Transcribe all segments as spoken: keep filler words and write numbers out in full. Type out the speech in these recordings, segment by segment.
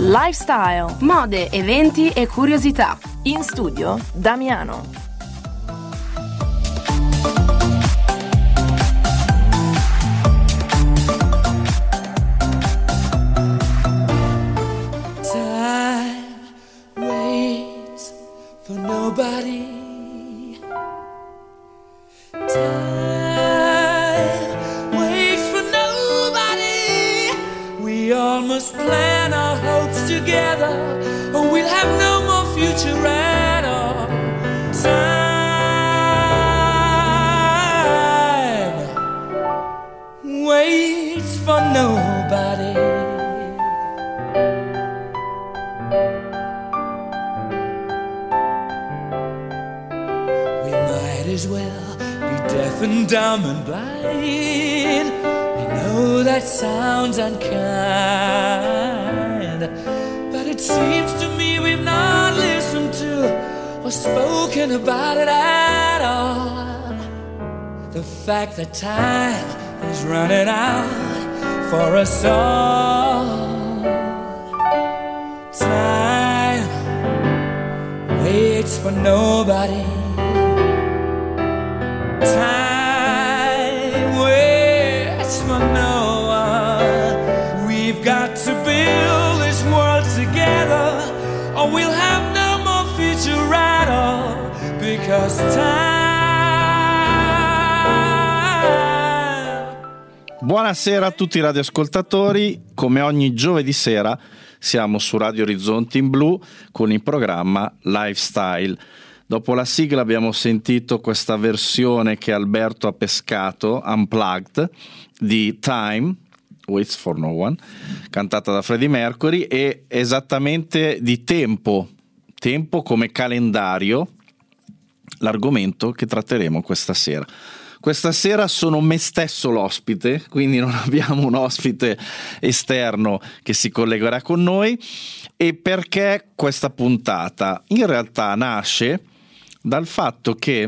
lifestyle, mode, eventi e curiosità. In studio Damiano. Nobody. Time waits for nobody. We all must plan our hopes together, or we'll have no more future at all. Time waits for nobody. As well be deaf and dumb and blind. I know that sounds unkind, but it seems to me we've not listened to or spoken about it at all. The fact that time is running out for us all. Time waits for nobody. Time waits for no one. We've got to build this world together, or we'll have no more future at all. Because time. Buonasera a tutti i radioascoltatori. Come ogni giovedì sera siamo su Radio Orizzonti in Blu con il programma Lifestyle. Dopo la sigla abbiamo sentito questa versione che Alberto ha pescato, Unplugged, di Time, Waits for No One, cantata da Freddie Mercury, e esattamente di tempo, tempo come calendario, l'argomento che tratteremo questa sera. Questa sera sono me stesso l'ospite, quindi non abbiamo un ospite esterno che si collegherà con noi. E perché questa puntata? In realtà nasce dal fatto che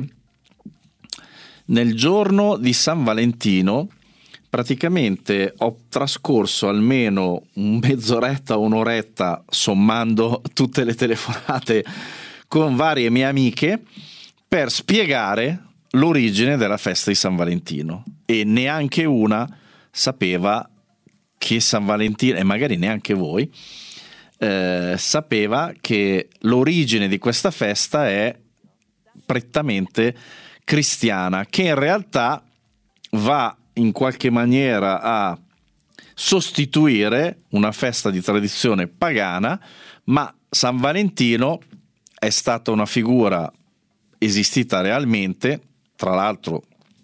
nel giorno di San Valentino praticamente ho trascorso almeno un mezz'oretta o un'oretta sommando tutte le telefonate con varie mie amiche per spiegare l'origine della festa di San Valentino, e neanche una sapeva che San Valentino, e magari neanche voi eh, sapeva che l'origine di questa festa è prettamente cristiana, che in realtà va in qualche maniera a sostituire una festa di tradizione pagana, ma San Valentino è stata una figura esistita realmente. Tra l'altro,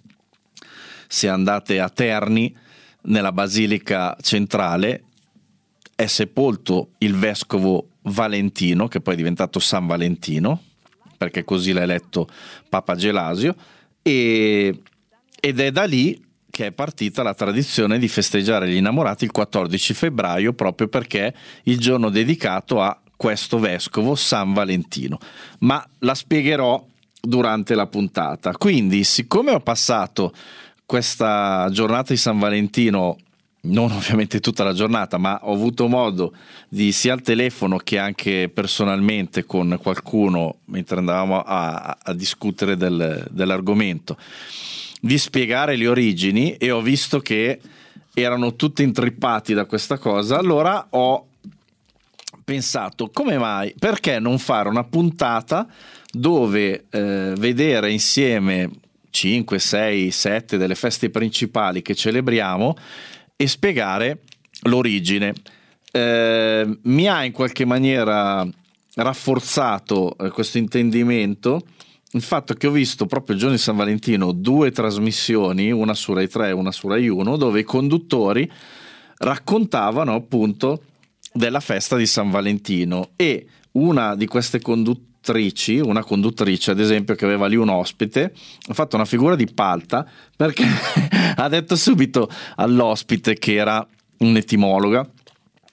se andate a Terni, nella basilica centrale, è sepolto il vescovo Valentino, che poi è diventato San Valentino, perché così l'ha eletto Papa Gelasio, e, ed è da lì che è partita la tradizione di festeggiare gli innamorati il quattordici febbraio, proprio perché è il giorno dedicato a questo vescovo San Valentino. Ma la spiegherò durante la puntata. Quindi, siccome ho passato questa giornata di San Valentino, non ovviamente tutta la giornata, ma ho avuto modo di, sia al telefono che anche personalmente con qualcuno mentre andavamo a, a discutere del, dell'argomento, di spiegare le origini, e ho visto che erano tutti intrippati da questa cosa, allora ho pensato: come mai, perché non fare una puntata dove eh, vedere insieme cinque, sei, sette delle feste principali che celebriamo e spiegare l'origine. Eh, mi ha in qualche maniera rafforzato eh, questo intendimento il fatto che ho visto proprio il giorno di San Valentino due trasmissioni, una su Rai tre e una su Rai uno, dove i conduttori raccontavano appunto della festa di San Valentino, e una di queste conduttrici, una conduttrice ad esempio che aveva lì un ospite, ha fatto una figura di palta perché ha detto subito all'ospite, che era un'etimologa,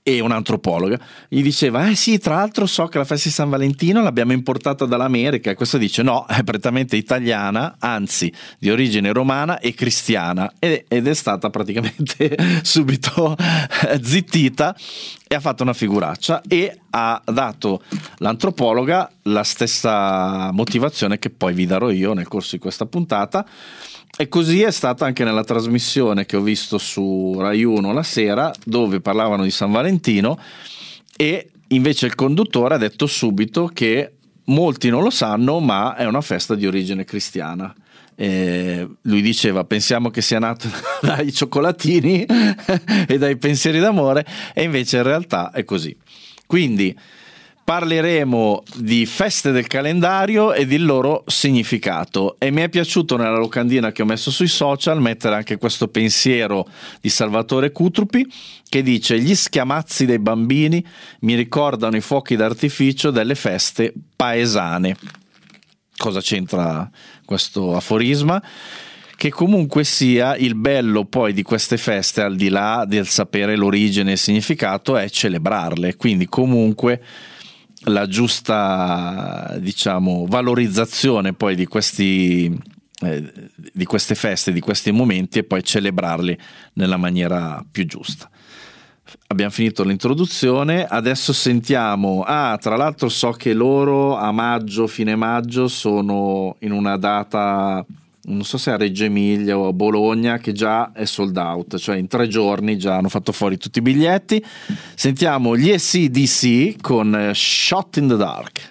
e un'antropologa gli diceva eh sì, tra l'altro so che la festa di San Valentino l'abbiamo importata dall'America, e questa dice no, è prettamente italiana, anzi di origine romana e cristiana, ed è stata praticamente subito zittita e ha fatto una figuraccia, e ha dato l'antropologa la stessa motivazione che poi vi darò io nel corso di questa puntata. E così è stata anche nella trasmissione che ho visto su Rai uno la sera, dove parlavano di San Valentino, e invece il conduttore ha detto subito che molti non lo sanno, ma è una festa di origine cristiana. E lui diceva pensiamo che sia nato dai cioccolatini e dai pensieri d'amore, e invece in realtà è così. Quindi parleremo di feste del calendario e del loro significato, e mi è piaciuto nella locandina che ho messo sui social mettere anche questo pensiero di Salvatore Cutrupi, che dice: gli schiamazzi dei bambini mi ricordano i fuochi d'artificio delle feste paesane. Cosa c'entra questo aforisma? Che comunque sia, il bello poi di queste feste, al di là del sapere l'origine e il significato, è celebrarle, quindi comunque la giusta, diciamo, valorizzazione poi di questi eh, di queste feste, di questi momenti, e poi celebrarli nella maniera più giusta. Abbiamo finito l'introduzione, adesso sentiamo. Ah, tra l'altro so che loro a maggio, fine maggio, sono in una data, non so se a Reggio Emilia o a Bologna, che già è sold out, cioè in tre giorni già hanno fatto fuori tutti i biglietti. Sentiamo gli A C D C con Shot in the Dark.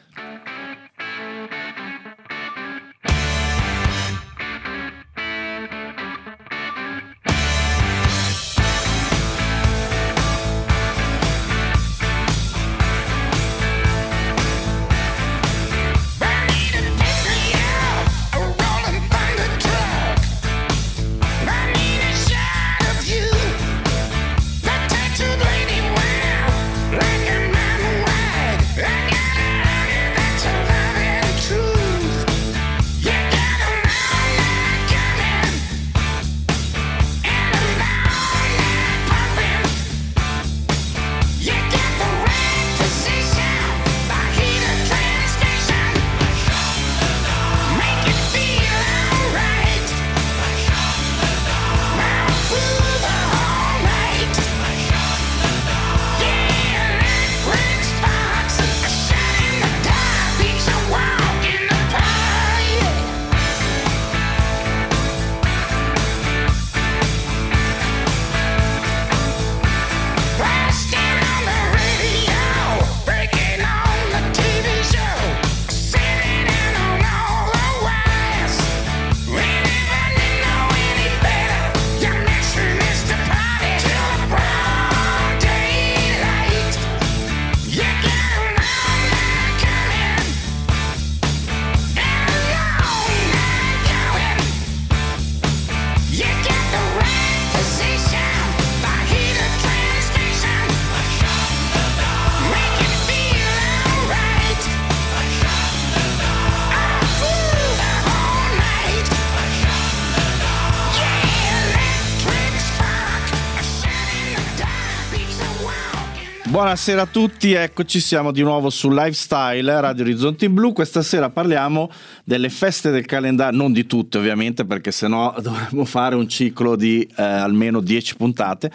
Buonasera a tutti, eccoci, siamo di nuovo su Lifestyle Radio Orizzonti Blu. Questa sera parliamo delle feste del calendario, non di tutte ovviamente, perché sennò dovremmo fare un ciclo di eh, almeno dieci puntate.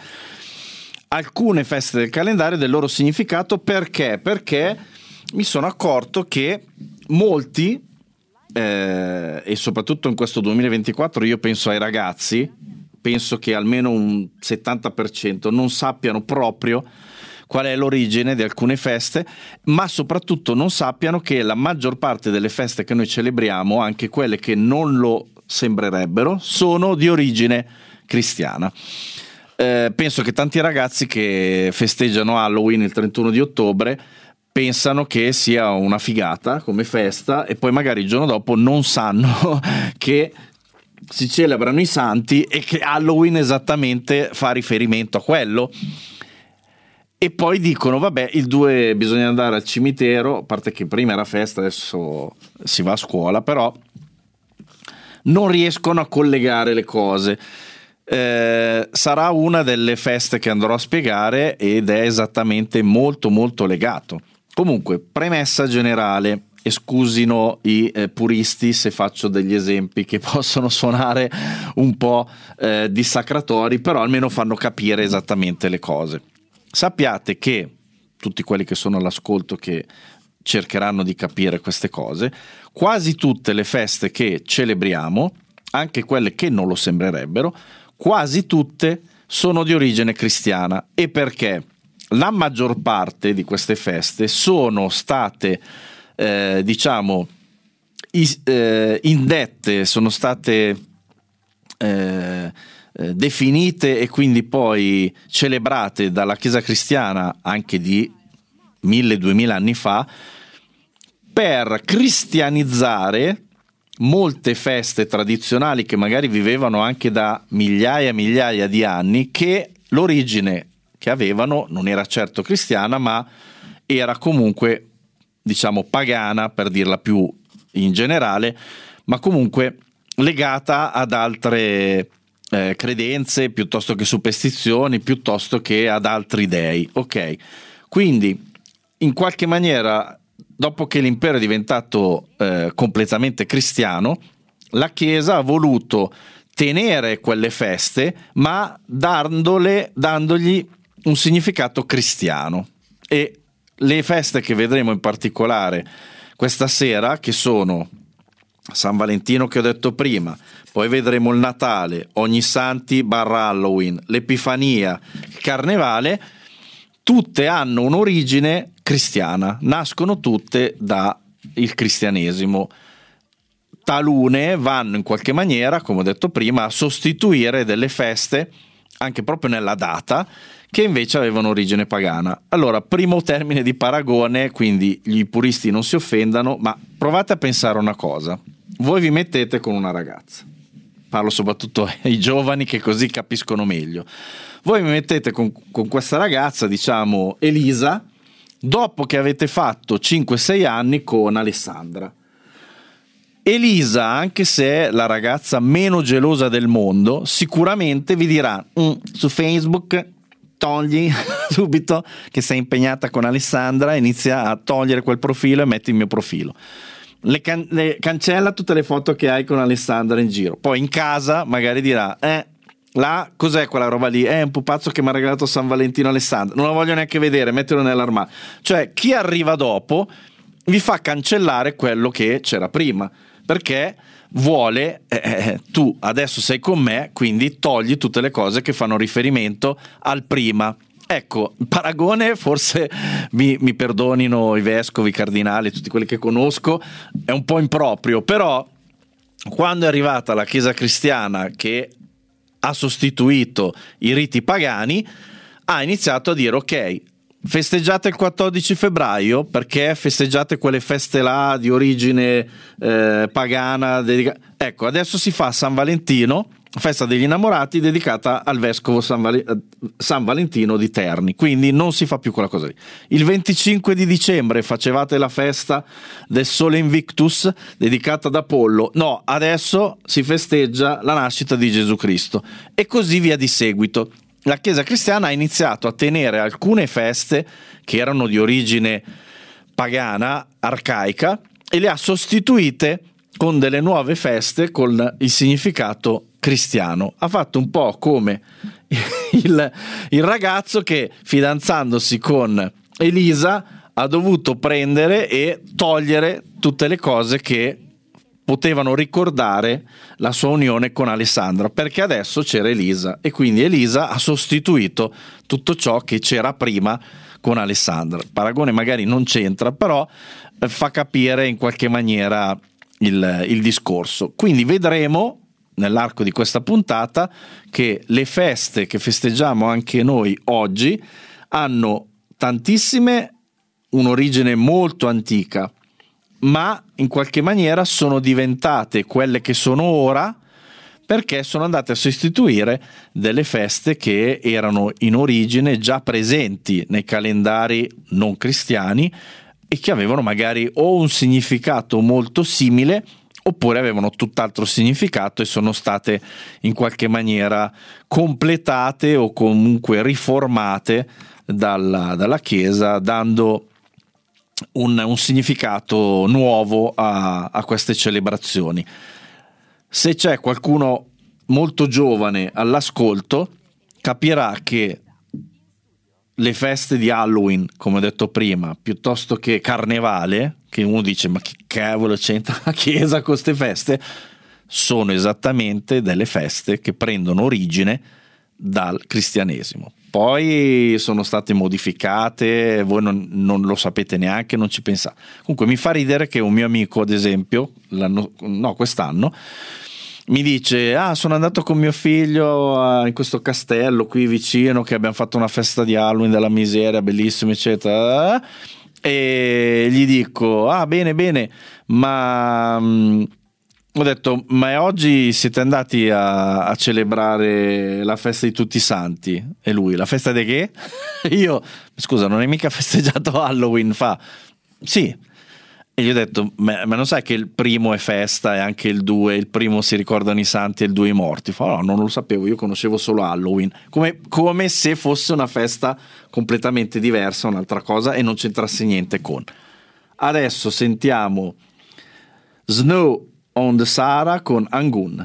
Alcune feste del calendario e del loro significato. Perché? Perché mi sono accorto che molti, eh, e soprattutto in questo duemilaventiquattro, io penso ai ragazzi, penso che almeno un settanta per cento non sappiano proprio qual è l'origine di alcune feste, ma soprattutto non sappiano che la maggior parte delle feste che noi celebriamo, anche quelle che non lo sembrerebbero, sono di origine cristiana. Eh, penso che tanti ragazzi che festeggiano Halloween il trentuno di ottobre pensano che sia una figata come festa, e poi magari il giorno dopo non sanno che si celebrano i santi e che Halloween esattamente fa riferimento a quello. E poi dicono vabbè, il due bisogna andare al cimitero, a parte che prima era festa, adesso si va a scuola, però non riescono a collegare le cose. eh, sarà una delle feste che andrò a spiegare ed è esattamente molto molto legato. Comunque, premessa generale, e scusino i eh, puristi se faccio degli esempi che possono suonare un po' eh, dissacratori, però almeno fanno capire esattamente le cose. Sappiate che tutti quelli che sono all'ascolto che cercheranno di capire queste cose, quasi tutte le feste che celebriamo, anche quelle che non lo sembrerebbero, quasi tutte sono di origine cristiana. E perché? La maggior parte di queste feste sono state eh, diciamo is, eh, indette, sono state eh, eh, definite e quindi poi celebrate dalla Chiesa cristiana anche di mille duemila anni fa, per cristianizzare molte feste tradizionali che magari vivevano anche da migliaia e migliaia di anni, che l'origine che avevano non era certo cristiana, ma era comunque, diciamo, pagana, per dirla più in generale, ma comunque legata ad altre eh, credenze, piuttosto che superstizioni, piuttosto che ad altri dei. Ok, quindi in qualche maniera, dopo che l'impero è diventato eh, completamente cristiano, la Chiesa ha voluto tenere quelle feste, ma dandole, dandogli un significato cristiano. E le feste che vedremo in particolare questa sera, che sono San Valentino che ho detto prima, poi vedremo il Natale, Ognissanti barra Halloween, l'Epifania, il Carnevale, tutte hanno un'origine cristiana, nascono tutte dal cristianesimo. Talune vanno in qualche maniera, come ho detto prima, a sostituire delle feste, anche proprio nella data, che invece avevano origine pagana. Allora, primo termine di paragone, quindi gli puristi non si offendano, ma provate a pensare una cosa. Voi vi mettete con una ragazza, parlo soprattutto ai giovani che così capiscono meglio. Voi mi mettete con, con questa ragazza, diciamo Elisa, dopo che avete fatto cinque sei anni con Alessandra. Elisa, anche se è la ragazza meno gelosa del mondo, sicuramente vi dirà mm, su Facebook togli subito che sei impegnata con Alessandra, inizia a togliere quel profilo e metti il mio profilo. Le, can- le cancella tutte le foto che hai con Alessandra in giro. Poi in casa magari dirà eh là, cos'è quella roba lì? È un pupazzo che mi ha regalato San Valentino Alessandro, non la voglio neanche vedere, mettilo nell'armadio. Cioè, chi arriva dopo vi fa cancellare quello che c'era prima, perché vuole eh, tu adesso sei con me, quindi togli tutte le cose che fanno riferimento al prima. Ecco, il paragone, forse mi, mi perdonino i vescovi, i cardinali, tutti quelli che conosco, è un po' improprio, però quando è arrivata la Chiesa cristiana che ha sostituito i riti pagani, ha iniziato a dire ok, festeggiate il quattordici febbraio perché festeggiate quelle feste là di origine eh, pagana, dedica- ecco, adesso si fa San Valentino, festa degli innamorati dedicata al vescovo San, Val- San Valentino di Terni, quindi non si fa più quella cosa lì. Il venticinque di dicembre facevate la festa del Sole Invictus dedicata ad Apollo, no, adesso si festeggia la nascita di Gesù Cristo, e così via di seguito. La Chiesa cristiana ha iniziato a tenere alcune feste che erano di origine pagana, arcaica, e le ha sostituite con delle nuove feste con il significato cristiano. Ha fatto un po' come il, il ragazzo che, fidanzandosi con Elisa, ha dovuto prendere e togliere tutte le cose che potevano ricordare la sua unione con Alessandra, perché adesso c'era Elisa e quindi Elisa ha sostituito tutto ciò che c'era prima con Alessandra. Il paragone magari non c'entra, però fa capire in qualche maniera il, il discorso. Quindi vedremo nell'arco di questa puntata che le feste che festeggiamo anche noi oggi hanno tantissime un'origine molto antica, ma in qualche maniera sono diventate quelle che sono ora perché sono andate a sostituire delle feste che erano in origine già presenti nei calendari non cristiani e che avevano magari o un significato molto simile oppure avevano tutt'altro significato e sono state in qualche maniera completate o comunque riformate dalla, dalla Chiesa, dando un, un significato nuovo a, a queste celebrazioni. Se c'è qualcuno molto giovane all'ascolto, capirà che le feste di Halloween, come ho detto prima, piuttosto che Carnevale, che uno dice ma che cavolo c'entra la Chiesa con queste feste, sono esattamente delle feste che prendono origine dal cristianesimo. Poi sono state modificate, voi non, non lo sapete neanche, non ci pensate. Comunque mi fa ridere che un mio amico, ad esempio, l'anno, no, quest'anno, mi dice: ah, sono andato con mio figlio a, in questo castello qui vicino, che abbiamo fatto una festa di Halloween della miseria, bellissima, eccetera. E gli dico: ah, bene, bene, ma mh, ho detto, ma oggi siete andati a, a celebrare la festa di tutti i santi? E lui: la festa di che? Io: scusa, non hai mica festeggiato Halloween? Fa: sì. E gli ho detto: ma, ma non sai che il primo è festa e anche il due, il primo si ricordano i santi e il due i morti? Fa: no, non lo sapevo, io conoscevo solo Halloween. Come, come se fosse una festa completamente diversa, un'altra cosa, e non c'entrasse niente con. Adesso sentiamo Snow on the Sahara con Angun.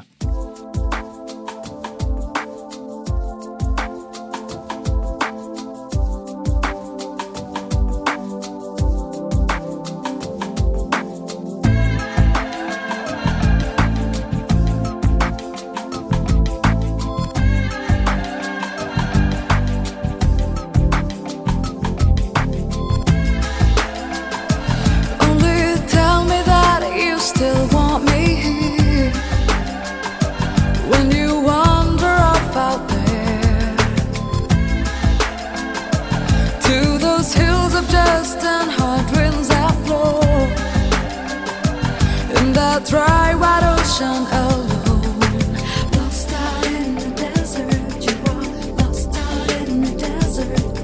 Dry white ocean alone, lost out in the desert. You are lost out in the desert.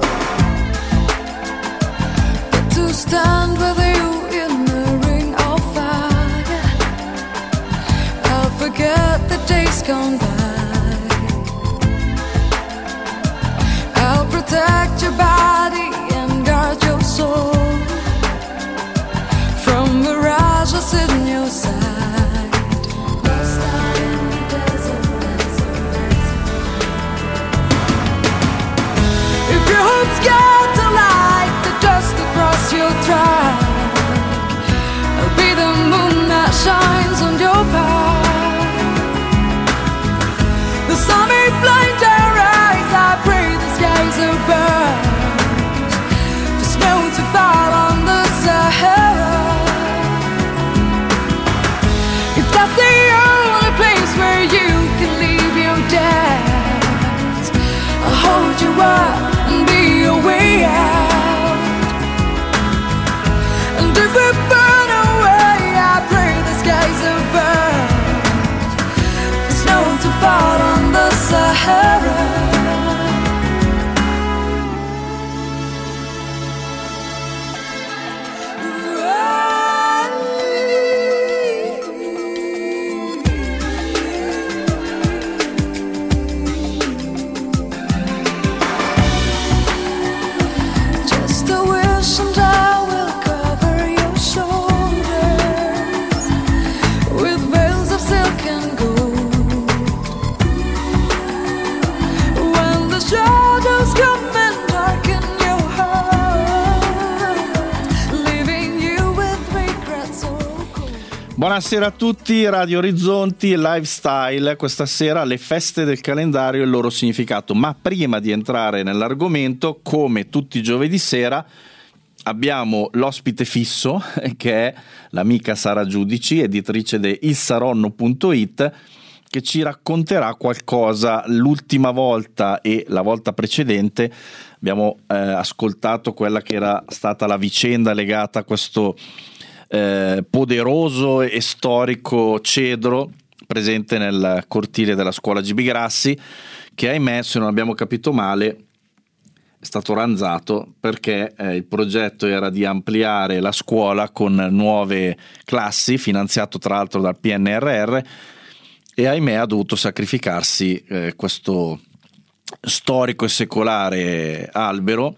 But to stand with you in the ring of fire, I'll forget the days gone by. I'll protect your body and guard your soul from mirages in your side. Lost out in the desert, desert, desert. If your hopes scatter like the dust across your track, I'll be the moon that shines on your path. The sun may blind our eyes, I pray the skies are burned for snow to fall on the Sahara. That's the only place where you can leave your debt. I'll hold you up and be your way out. And if we burn away, I pray the skies are burned for snow to fall on the Sahara. Buonasera a tutti, Radio Orizzonti, Lifestyle, questa sera le feste del calendario e il loro significato. Ma prima di entrare nell'argomento, come tutti i giovedì sera, abbiamo l'ospite fisso, che è l'amica Sara Giudici, editrice di il saronno punto it, che ci racconterà qualcosa. L'ultima volta e la volta precedente abbiamo eh, ascoltato quella che era stata la vicenda legata a questo Eh, poderoso e storico cedro presente nel cortile della scuola G B Grassi, che ahimè, se non abbiamo capito male, è stato ranzato perché eh, il progetto era di ampliare la scuola con nuove classi, finanziato tra l'altro dal P N R R, e ahimè ha dovuto sacrificarsi eh, questo storico e secolare albero.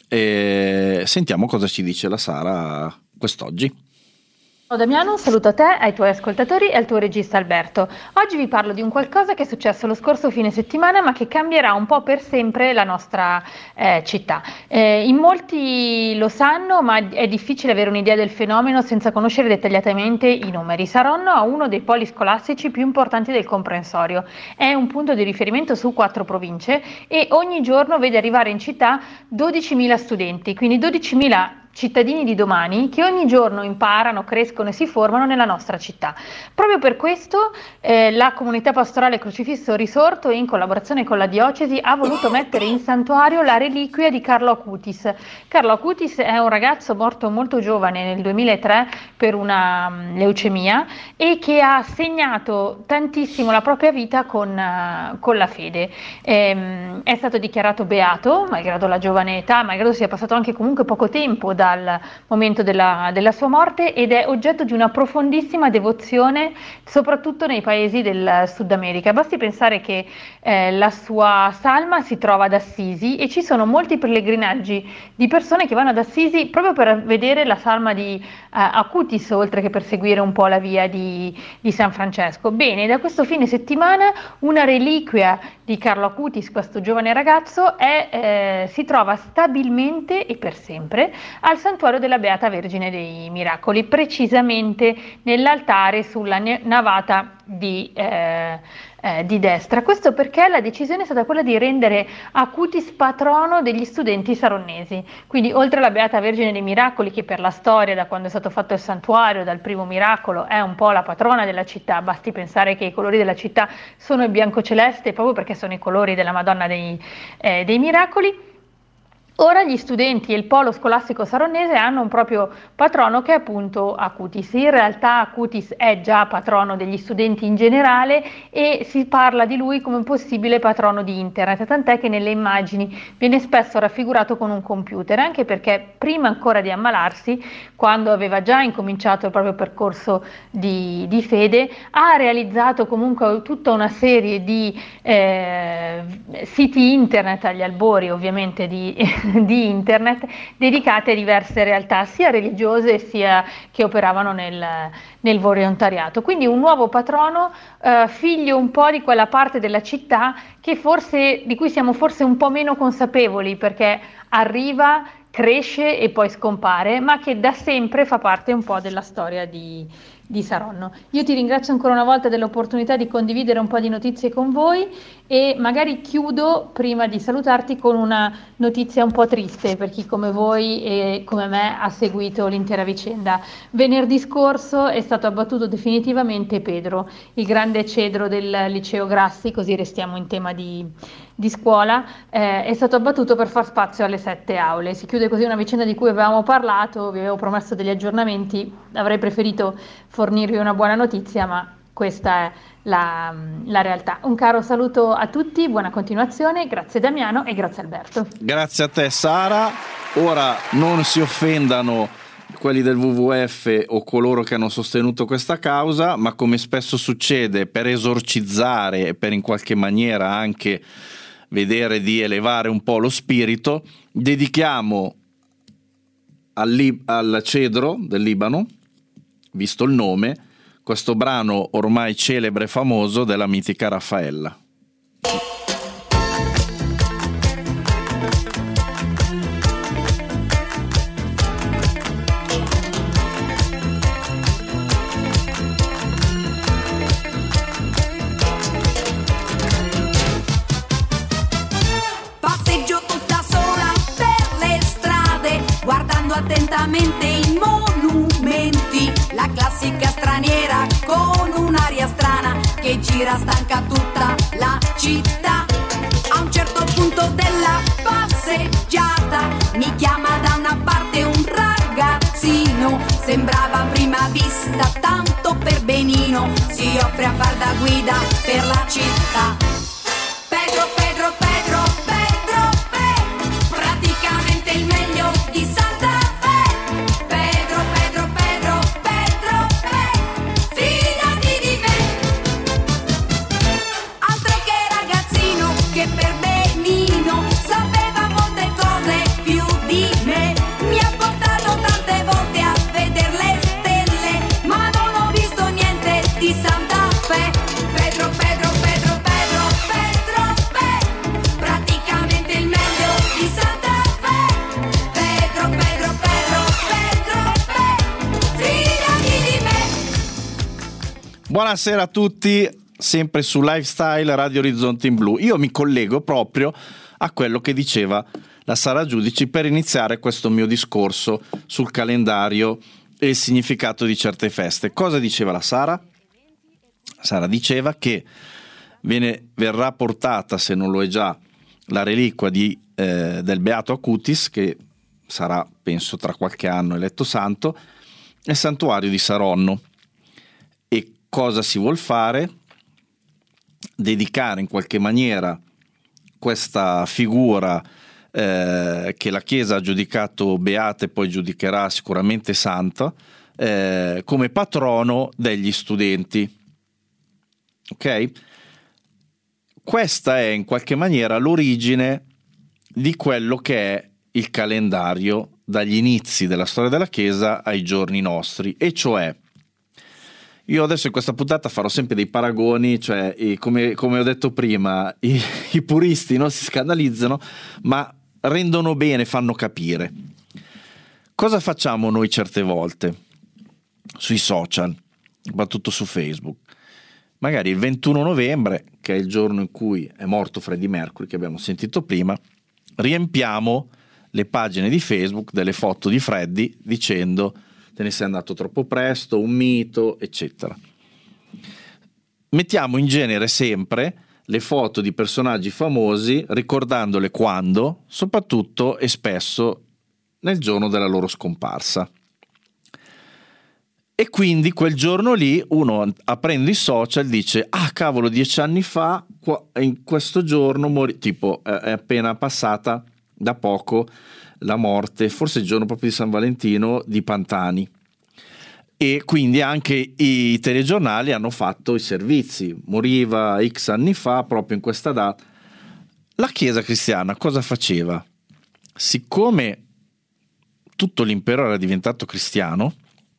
E sentiamo cosa ci dice la Sara quest'oggi. Ciao Damiano, un saluto a te, ai tuoi ascoltatori e al tuo regista Alberto. Oggi vi parlo di un qualcosa che è successo lo scorso fine settimana ma che cambierà un po' per sempre la nostra eh, città. Eh, in molti lo sanno, ma è difficile avere un'idea del fenomeno senza conoscere dettagliatamente i numeri. Saronno ha uno dei poli scolastici più importanti del comprensorio, è un punto di riferimento su quattro province e ogni giorno vede arrivare in città dodicimila studenti, quindi dodicimila cittadini di domani che ogni giorno imparano, crescono e si formano nella nostra città. Proprio per questo eh, la comunità pastorale Crocifisso Risorto, in collaborazione con la diocesi, ha voluto mettere in santuario la reliquia di Carlo Acutis. Carlo Acutis è un ragazzo morto molto giovane nel duemilatré per una um, leucemia e che ha segnato tantissimo la propria vita con, uh, con la fede. Ehm, è stato dichiarato beato, malgrado la giovane età, malgrado sia passato anche comunque poco tempo dal momento della, della sua morte, ed è oggetto di una profondissima devozione soprattutto nei paesi del Sud America. Basti pensare che eh, la sua salma si trova ad Assisi e ci sono molti pellegrinaggi di persone che vanno ad Assisi proprio per vedere la salma di eh, Acutis, oltre che per seguire un po' la via di, di San Francesco. Bene, da questo fine settimana una reliquia di Carlo Acutis, questo giovane ragazzo, è, eh, si trova stabilmente e per sempre al santuario della Beata Vergine dei Miracoli, precisamente nell'altare sulla navata di, eh, eh, di destra. Questo perché la decisione è stata quella di rendere Acutis patrono degli studenti saronnesi. Quindi, oltre alla Beata Vergine dei Miracoli, che per la storia, da quando è stato fatto il santuario, dal primo miracolo, è un po' la patrona della città, basti pensare che i colori della città sono il bianco-celeste proprio perché sono i colori della Madonna dei, eh, dei Miracoli. Ora gli studenti e il polo scolastico saronnese hanno un proprio patrono che è appunto Acutis. In realtà Acutis è già patrono degli studenti in generale e si parla di lui come un possibile patrono di internet, tant'è che nelle immagini viene spesso raffigurato con un computer, anche perché prima ancora di ammalarsi, quando aveva già incominciato il proprio percorso di, di fede, ha realizzato comunque tutta una serie di eh, siti internet agli albori ovviamente di di internet, dedicate a diverse realtà sia religiose sia che operavano nel, nel volontariato. Quindi un nuovo patrono, eh, figlio un po' di quella parte della città che forse, di cui siamo forse un po' meno consapevoli, perché arriva, cresce e poi scompare, ma che da sempre fa parte un po' della storia di, di Saronno. Io ti ringrazio ancora una volta dell'opportunità di condividere un po' di notizie con voi e magari chiudo prima di salutarti con una notizia un po' triste per chi come voi e come me ha seguito l'intera vicenda. Venerdì scorso è stato abbattuto definitivamente Pedro, il grande cedro del liceo Grassi, così restiamo in tema di, di scuola, eh, è stato abbattuto per far spazio alle sette aule. Si chiude così una vicenda di cui avevamo parlato, vi avevo promesso degli aggiornamenti, avrei preferito fornirvi una buona notizia, ma questa è la, la realtà. Un caro saluto a tutti, buona continuazione, grazie Damiano e grazie Alberto. Grazie a te Sara. Ora non si offendano quelli del W W F o coloro che hanno sostenuto questa causa, ma come spesso succede, per esorcizzare e per in qualche maniera anche vedere di elevare un po' lo spirito, dedichiamo al, Lib- al cedro del Libano, visto il nome, questo brano ormai celebre e famoso della mitica Raffaella. Passeggio tutta sola per le strade, guardando attentamente i monumenti, la classica straniera con un'aria strana che gira stanca tutta la città. A un certo punto della passeggiata mi chiama da una parte un ragazzino, sembrava a prima vista tanto per benino, si offre a far da guida per la città. Pedro, Pedro, Pedro, Pedro, Pedro, Buonasera a tutti, sempre su Lifestyle Radio Orizzonti in Blu. Io mi collego proprio a quello che diceva la Sara Giudici per iniziare questo mio discorso sul calendario e il significato di certe feste. Cosa diceva la Sara? Sara diceva che viene, verrà portata, se non lo è già, la reliquia di, eh, del Beato Acutis, che sarà, penso, tra qualche anno eletto santo, nel santuario di Saronno. E cosa si vuol fare? Dedicare in qualche maniera questa figura eh, che la Chiesa ha giudicato beata e poi giudicherà sicuramente santa, eh, come patrono degli studenti. Ok? Questa è in qualche maniera l'origine di quello che è il calendario dagli inizi della storia della Chiesa ai giorni nostri, e cioè, io adesso in questa puntata farò sempre dei paragoni, cioè i, come, come ho detto prima, i, i puristi non si scandalizzano, ma rendono bene, fanno capire. Cosa facciamo noi certe volte sui social, soprattutto su Facebook? Magari il ventuno novembre, che è il giorno in cui è morto Freddie Mercury, che abbiamo sentito prima, riempiamo le pagine di Facebook delle foto di Freddie dicendo te ne sei andato troppo presto, un mito, eccetera. Mettiamo in genere sempre le foto di personaggi famosi ricordandole quando, soprattutto e spesso nel giorno della loro scomparsa. E quindi quel giorno lì uno, aprendo i social, dice ah cavolo, dieci anni fa in questo giorno morì, tipo è appena passata da poco la morte, forse il giorno proprio di San Valentino, di Pantani. E quindi anche i telegiornali hanno fatto i servizi, moriva X anni fa proprio in questa data. La Chiesa cristiana cosa faceva? Siccome tutto l'impero era diventato cristiano,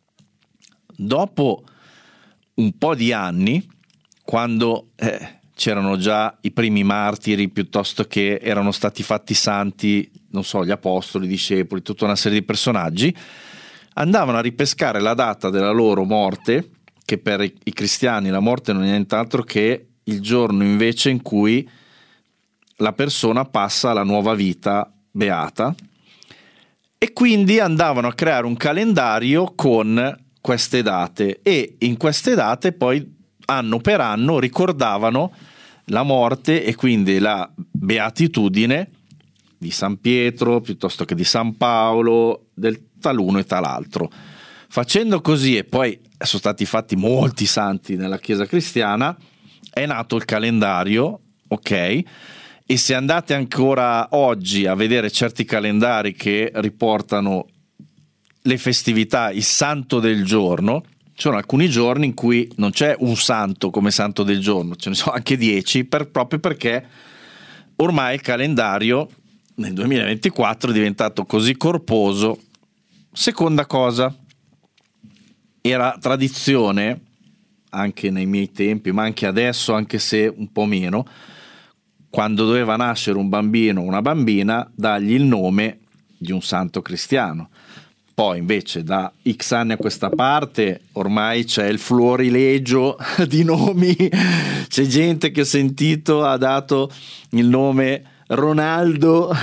dopo un po' di anni, quando eh, c'erano già i primi martiri, piuttosto che erano stati fatti santi, non so, gli apostoli, i discepoli, tutta una serie di personaggi, andavano a ripescare la data della loro morte, che per i, i cristiani la morte non è nient'altro che il giorno invece in cui la persona passa alla nuova vita beata, e quindi andavano a creare un calendario con queste date, e in queste date poi anno per anno ricordavano la morte e quindi la beatitudine di San Pietro piuttosto che di San Paolo, del taluno e talaltro. Facendo così, e poi sono stati fatti molti santi nella Chiesa cristiana, è nato il calendario, ok? E se andate ancora oggi a vedere certi calendari che riportano le festività, il santo del giorno, ci sono alcuni giorni in cui non c'è un santo come santo del giorno, ce ne sono anche dieci, per, proprio perché ormai il calendario nel duemilaventiquattro è diventato così corposo. Seconda cosa, era tradizione anche nei miei tempi, ma anche adesso, anche se un po' meno, quando doveva nascere un bambino o una bambina, dargli il nome di un santo cristiano. Poi invece da X anni a questa parte ormai c'è il florilegio di nomi, c'è gente che ho sentito ha dato il nome Ronaldo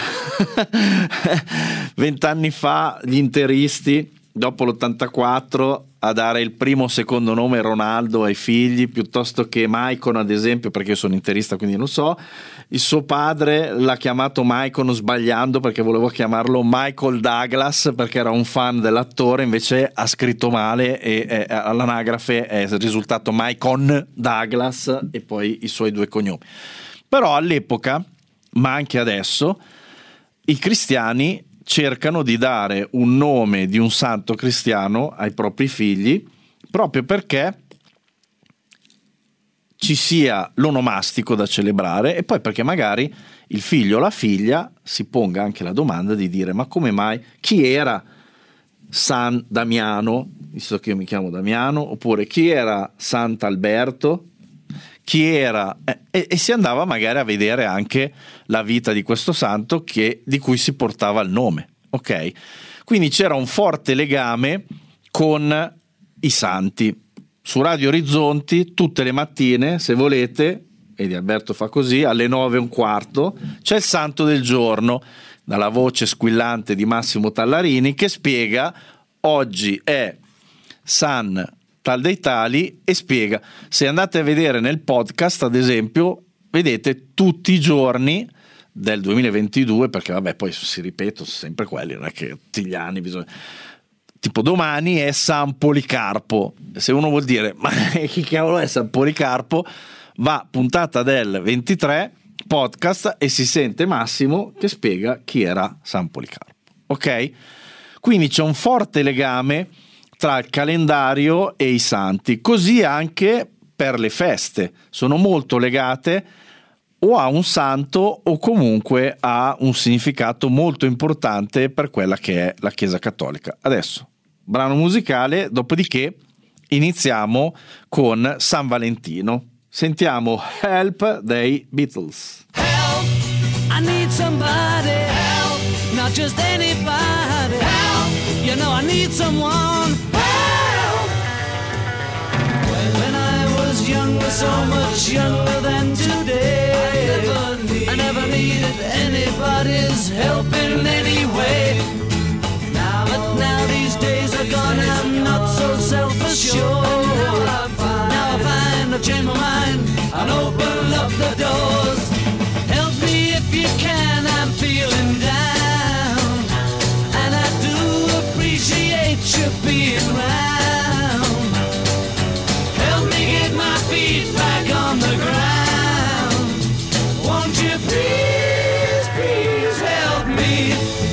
vent'anni fa, gli interisti dopo l'ottantaquattro a dare il primo o secondo nome Ronaldo ai figli, piuttosto che Maicon, ad esempio, perché io sono interista quindi non so, il suo padre l'ha chiamato Maicon sbagliando perché volevo chiamarlo Michael Douglas perché era un fan dell'attore, invece ha scritto male e eh, all'anagrafe è risultato Maicon Douglas e poi i suoi due cognomi. Però all'epoca, ma anche adesso, i cristiani cercano di dare un nome di un santo cristiano ai propri figli proprio perché ci sia l'onomastico da celebrare e poi perché magari il figlio o la figlia si ponga anche la domanda di dire ma come mai, chi era San Damiano, visto che io mi chiamo Damiano, oppure chi era Sant'Alberto, chi era eh, e, e si andava magari a vedere anche la vita di questo santo che, di cui si portava il nome, ok? Quindi c'era un forte legame con i santi, su Radio Orizzonti tutte le mattine, se volete, vedi Alberto fa così, alle nove e un quarto c'è il Santo del Giorno, dalla voce squillante di Massimo Tallarini, che spiega oggi è San tal dei tali e spiega. Se andate a vedere nel podcast, ad esempio, vedete tutti i giorni del duemilaventidue, perché vabbè poi si ripetono sempre quelli, non è che tutti gli anni bisogna... Tipo domani è San Policarpo, se uno vuol dire ma chi cavolo è San Policarpo, va puntata del ventitré podcast e si sente Massimo che spiega chi era San Policarpo, ok? Quindi c'è un forte legame tra il calendario e i santi, così anche per le feste, sono molto legate o a un santo o comunque a un significato molto importante per quella che è la Chiesa Cattolica. Adesso, brano musicale, dopodiché iniziamo con San Valentino. Sentiamo Help dei Beatles. Help, I need somebody. Help, not just anybody. Help, you know I need someone. Help. When I was younger, so much younger than today, I never, need, I never needed anybody's help in any way. Now, but now these days are gone, I'm not so self-assured. Now I find, now I find I've changed my mind and open up the doors. Help me if you can, I'm feeling down, and I do appreciate you being around. Help me get my feet back on the ground. Won't you please, please help me?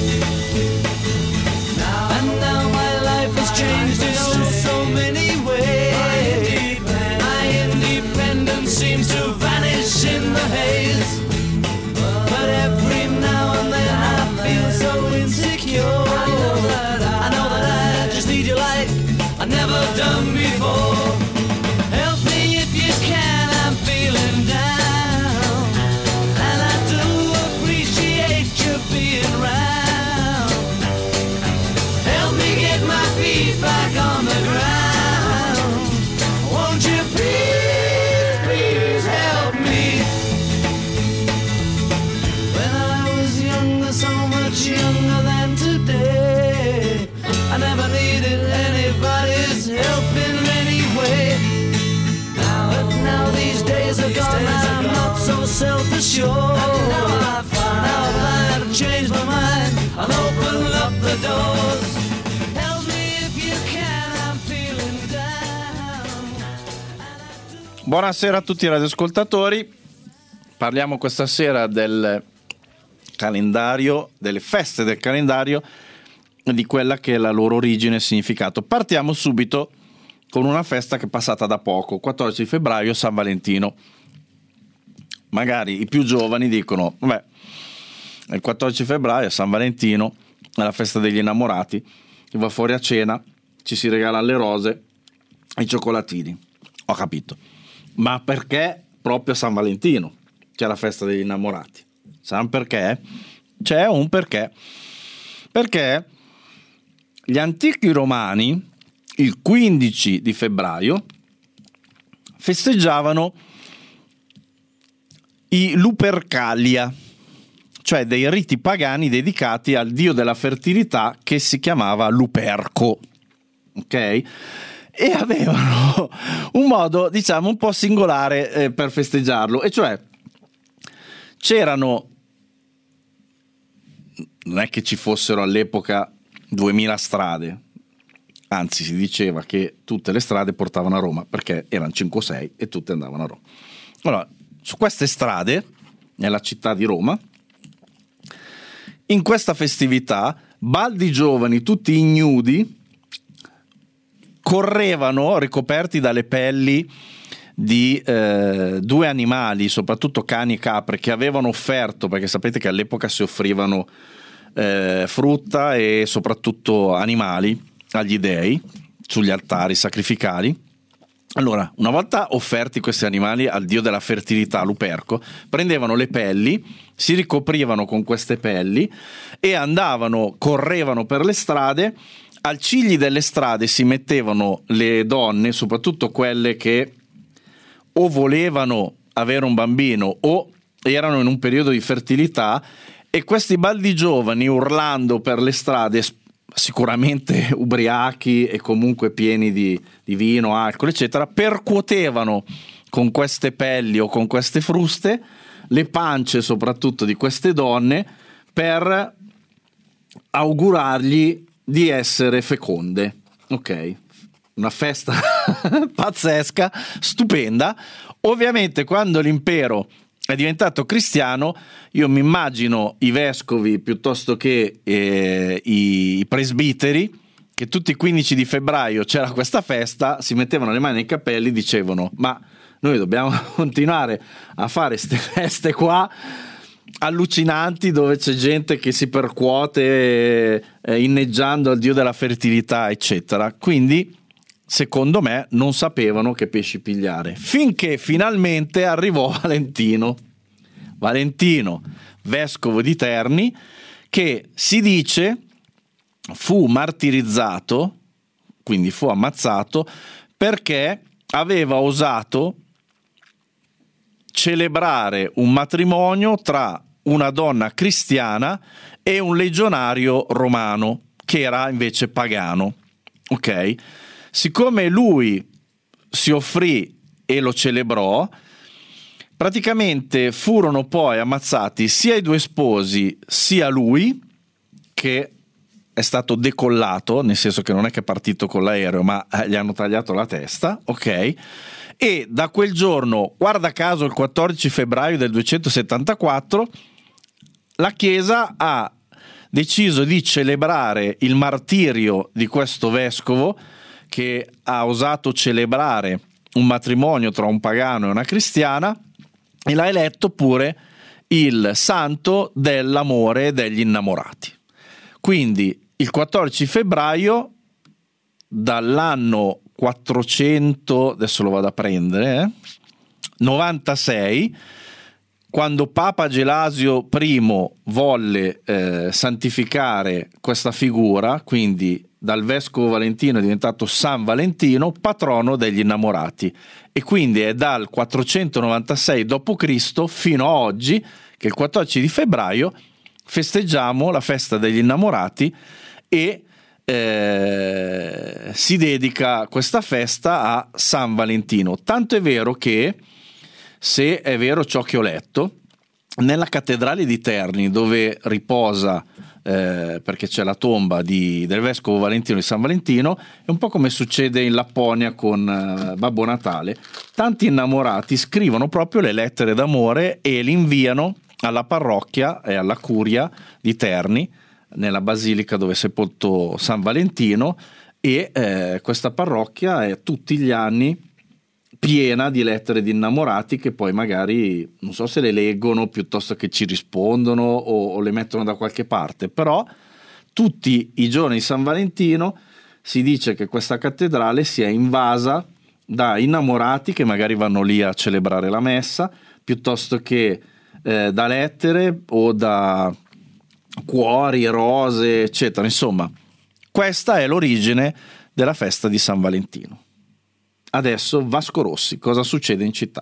And now my life has changed in oh so many ways. My independence seems to vanish in the haze. But every now and then I feel so insecure. I know that I, I, know that I just need you like I've never done before. Help me if you can, I'm feeling down, and I do appreciate you being around. Help me get my feet back on the ground. Won't you please, please help me? When I was younger, so much younger than today, I never needed anybody's help in any way. Now, but now these days are gone, I'm not so self-assured. Now I find, now I find I've changed my mind and open up the doors. Help me if you can, I'm feeling down. Buonasera a tutti i radioascoltatori, parliamo questa sera del calendario, delle feste del calendario, di quella che è la loro origine e significato. Partiamo subito con una festa che è passata da poco, quattordici febbraio, San Valentino. Magari i più giovani dicono, vabbè, il quattordici febbraio, San Valentino, è la festa degli innamorati, si va fuori a cena, ci si regalano le rose e i cioccolatini. Ho capito. Ma perché proprio San Valentino c'è la festa degli innamorati? San perché? C'è un perché. Perché gli antichi romani, il quindici di febbraio, festeggiavano i Lupercalia, cioè dei riti pagani dedicati al dio della fertilità che si chiamava Luperco, ok? E avevano un modo, diciamo, un po' singolare eh, per festeggiarlo, e cioè c'erano, non è che ci fossero all'epoca duemila strade, anzi si diceva che tutte le strade portavano a Roma, perché erano cinque o sei e tutte andavano a Roma. Allora, su queste strade, nella città di Roma, in questa festività, baldi giovani, tutti ignudi, correvano ricoperti dalle pelli di eh, due animali, soprattutto cani e capre, che avevano offerto, perché sapete che all'epoca si offrivano eh, frutta e soprattutto animali agli dei sugli altari sacrificali. Allora, una volta offerti questi animali al dio della fertilità, Luperco, prendevano le pelli, si ricoprivano con queste pelli e andavano, correvano per le strade al cigli delle strade si mettevano le donne, soprattutto quelle che o volevano avere un bambino o erano in un periodo di fertilità, e questi baldi giovani, urlando per le strade, sicuramente ubriachi e comunque pieni di, di vino, alcol, eccetera, percuotevano con queste pelli o con queste fruste le pance soprattutto di queste donne per augurargli di essere feconde. Ok, una festa pazzesca, stupenda. Ovviamente quando l'impero è diventato cristiano, io mi immagino i vescovi piuttosto che eh, i, i presbiteri, che tutti i quindici di febbraio c'era questa festa, si mettevano le mani nei capelli, dicevano: ma noi dobbiamo continuare a fare queste feste qua allucinanti dove c'è gente che si percuote eh, inneggiando al dio della fertilità, eccetera. Quindi secondo me non sapevano che pesci pigliare, finché finalmente arrivò Valentino Valentino vescovo di Terni, che si dice fu martirizzato, quindi fu ammazzato, perché aveva osato celebrare un matrimonio tra una donna cristiana e un legionario romano che era invece pagano. Ok? Siccome lui si offrì e lo celebrò, praticamente furono poi ammazzati sia i due sposi sia lui, che è stato decollato, nel senso che non è che è partito con l'aereo, ma gli hanno tagliato la testa, ok? E da quel giorno, guarda caso il quattordici febbraio del duecentosettantaquattro, la Chiesa ha deciso di celebrare il martirio di questo vescovo che ha osato celebrare un matrimonio tra un pagano e una cristiana, e l'ha eletto pure il santo dell'amore e degli innamorati. Quindi il quattordici febbraio dall'anno quattrocento, adesso lo vado a prendere, eh, novantasei, quando Papa Gelasio I volle eh, santificare questa figura, quindi dal vescovo Valentino è diventato San Valentino, patrono degli innamorati, e quindi è dal quattrocentonovantasei dopo Cristo fino a oggi che il quattordici di febbraio festeggiamo la festa degli innamorati, e eh, si dedica questa festa a San Valentino. Tanto è vero che, se è vero ciò che ho letto, nella cattedrale di Terni, dove riposa, eh, perché c'è la tomba di, del vescovo Valentino di San Valentino, è un po' come succede in Lapponia con eh, Babbo Natale, tanti innamorati scrivono proprio le lettere d'amore e li inviano alla parrocchia e alla curia di Terni, nella basilica dove è sepolto San Valentino, e eh, questa parrocchia è tutti gli anni piena di lettere di innamorati che poi magari non so se le leggono piuttosto che ci rispondono o, o le mettono da qualche parte, però tutti i giorni di San Valentino si dice che questa cattedrale sia invasa da innamorati che magari vanno lì a celebrare la messa, piuttosto che eh, da lettere o da cuori, rose, eccetera. Insomma, questa è l'origine della festa di San Valentino. Adesso Vasco Rossi, cosa succede in città?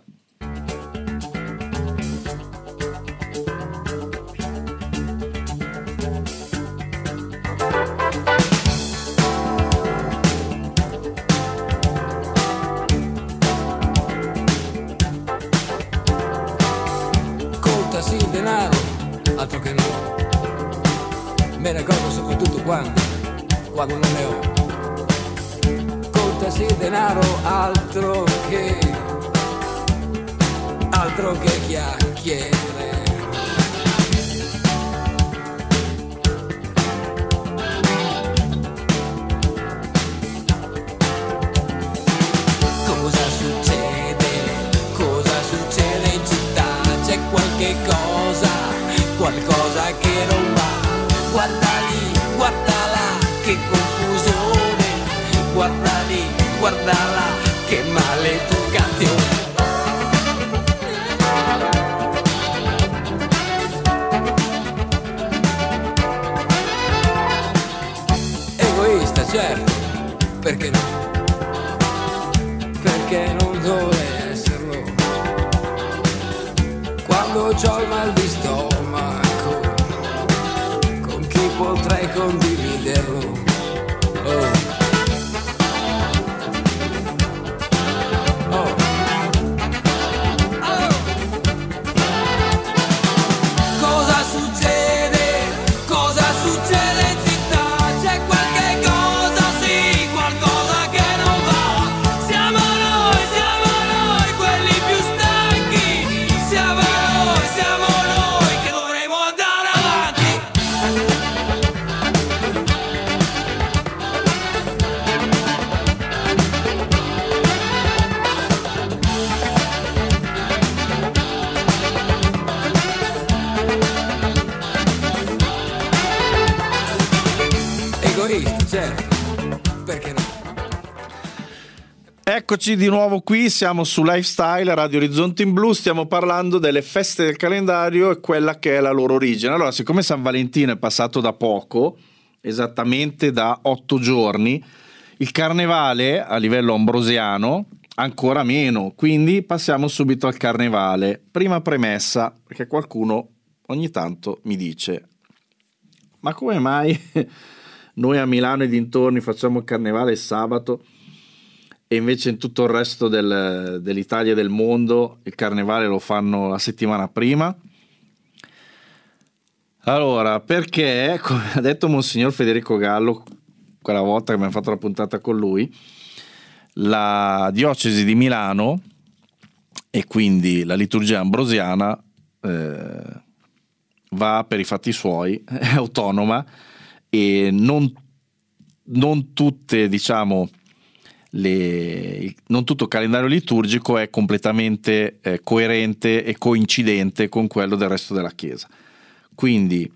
Contasi il denaro, altro che no. Me ne accorgo soprattutto quando, quando non ne ho. Contasi il denaro, altro che, altro che chiacchiere. Cosa succede? Cosa succede in città? C'è qualche cosa, qualcosa che non va. Guarda lì, guarda là, che confusione. Guarda lì, guarda là, che maleducazione. Egoista certo, perché no? Perché non dovrei esserlo? Quando c'ho il mal di stomaco, con chi potrei condividerlo? Oh. Eccoci di nuovo qui, siamo su Lifestyle, Radio Orizzonti in Blu, stiamo parlando delle feste del calendario e quella che è la loro origine. Allora, siccome San Valentino è passato da poco, esattamente da otto giorni, il carnevale a livello ambrosiano ancora meno, quindi passiamo subito al carnevale. Prima premessa, perché qualcuno ogni tanto mi dice: ma come mai noi a Milano e dintorni facciamo il carnevale il sabato e invece in tutto il resto del, dell'Italia e del mondo il carnevale lo fanno la settimana prima? Allora, perché, come ha detto Monsignor Federico Gallo quella volta che abbiamo fatto la puntata con lui, la diocesi di Milano e quindi la liturgia ambrosiana eh, va per i fatti suoi, è autonoma e non, non tutte, diciamo, Le, non tutto il calendario liturgico è completamente eh, coerente e coincidente con quello del resto della Chiesa. Quindi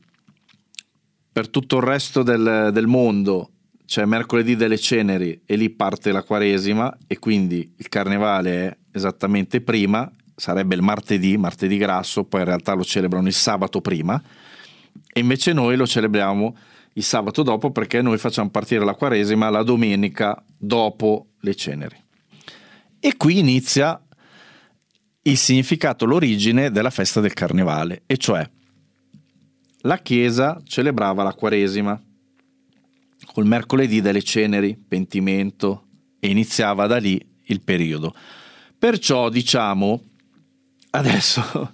per tutto il resto del, del mondo c'è mercoledì delle ceneri e lì parte la Quaresima e quindi il carnevale è esattamente prima, sarebbe il martedì, martedì grasso, poi in realtà lo celebrano il sabato prima e invece noi lo celebriamo il sabato dopo perché noi facciamo partire la Quaresima la domenica dopo le ceneri. E qui inizia il significato, l'origine della festa del carnevale, e cioè la Chiesa celebrava la Quaresima col mercoledì delle ceneri, pentimento, e iniziava da lì il periodo. Perciò diciamo adesso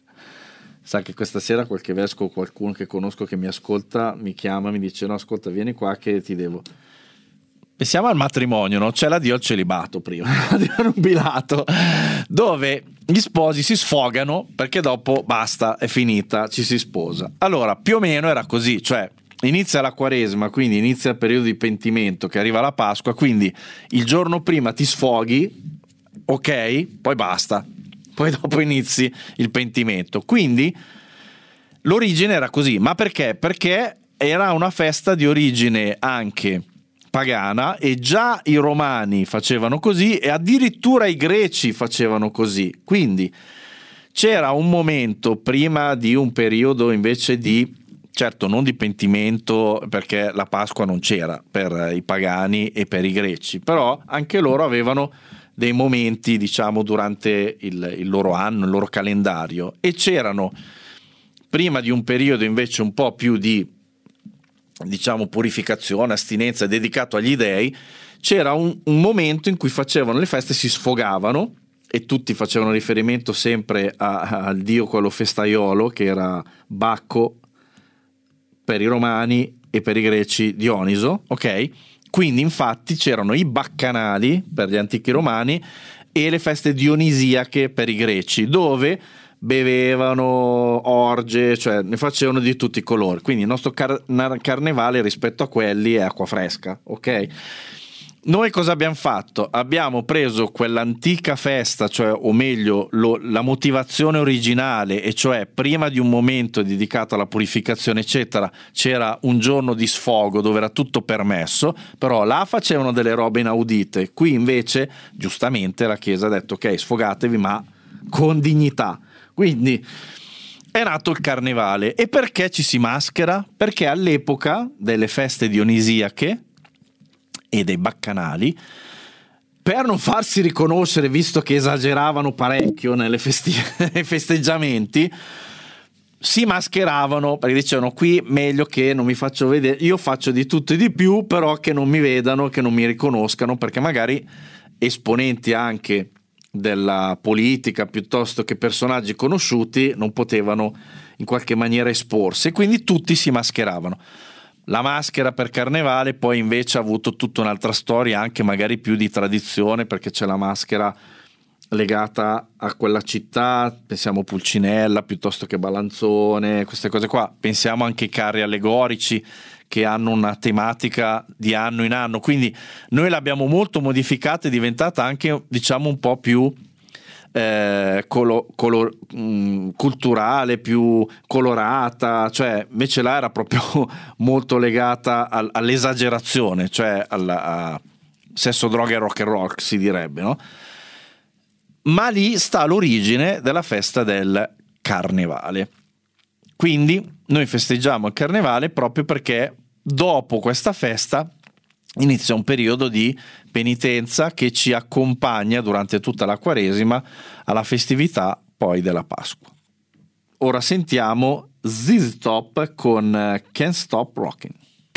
sa che questa sera qualche vescovo o qualcuno che conosco che mi ascolta mi chiama, mi dice: no, ascolta, vieni qua che ti devo. Pensiamo al matrimonio, no? C'è l'addio al celibato prima, l'addio al nubilato, dove gli sposi si sfogano perché dopo basta, è finita, ci si sposa. Allora, più o meno era così, cioè inizia la Quaresima, quindi inizia il periodo di pentimento che arriva la Pasqua, quindi il giorno prima ti sfoghi, ok, poi basta. Poi dopo inizi il pentimento. Quindi l'origine era così. Ma perché? Perché era una festa di origine anche pagana e già i romani facevano così e addirittura i greci facevano così. Quindi c'era un momento prima di un periodo invece di, certo non di pentimento perché la Pasqua non c'era per i pagani e per i greci, però anche loro avevano dei momenti, diciamo, durante il, il loro anno, il loro calendario, e c'erano prima di un periodo invece un po' più di, diciamo, purificazione, astinenza dedicato agli dei, c'era un, un momento in cui facevano le feste, si sfogavano e tutti facevano riferimento sempre al dio quello festaiolo che era Bacco per i romani e per i greci Dioniso, ok? Quindi infatti c'erano i baccanali per gli antichi romani e le feste dionisiache per i greci, dove bevevano orge, cioè ne facevano di tutti i colori. Quindi il nostro car- carnevale rispetto a quelli è acqua fresca, ok? Noi cosa abbiamo fatto? Abbiamo preso quell'antica festa, cioè, o meglio lo, la motivazione originale, e cioè prima di un momento dedicato alla purificazione eccetera c'era un giorno di sfogo dove era tutto permesso, però là facevano delle robe inaudite. Qui invece giustamente la Chiesa ha detto ok, sfogatevi ma con dignità. Quindi è nato il carnevale. E perché ci si maschera? Perché all'epoca delle feste dionisiache e dei baccanali, per non farsi riconoscere, visto che esageravano parecchio nelle festi- nei festeggiamenti, si mascheravano, perché dicevano: qui meglio che non mi faccio vedere, io faccio di tutto e di più, però che non mi vedano, che non mi riconoscano, perché magari esponenti anche della politica piuttosto che personaggi conosciuti non potevano in qualche maniera esporsi, e quindi tutti si mascheravano. La maschera per Carnevale poi invece ha avuto tutta un'altra storia, anche magari più di tradizione, perché c'è la maschera legata a quella città, pensiamo Pulcinella piuttosto che Balanzone, queste cose qua. Pensiamo anche ai carri allegorici che hanno una tematica di anno in anno, quindi noi l'abbiamo molto modificata, è diventata anche, diciamo, un po' più eh, colo, color, mh, culturale, più colorata, cioè invece là era proprio molto legata al, all'esagerazione, cioè al a sesso, droga e rock and roll, si direbbe, no? Ma lì sta l'origine della festa del Carnevale. Quindi noi festeggiamo il Carnevale proprio perché dopo questa festa inizia un periodo di penitenza che ci accompagna durante tutta la Quaresima alla festività poi della Pasqua. Ora sentiamo Z Z Top con Can't Stop Rockin'.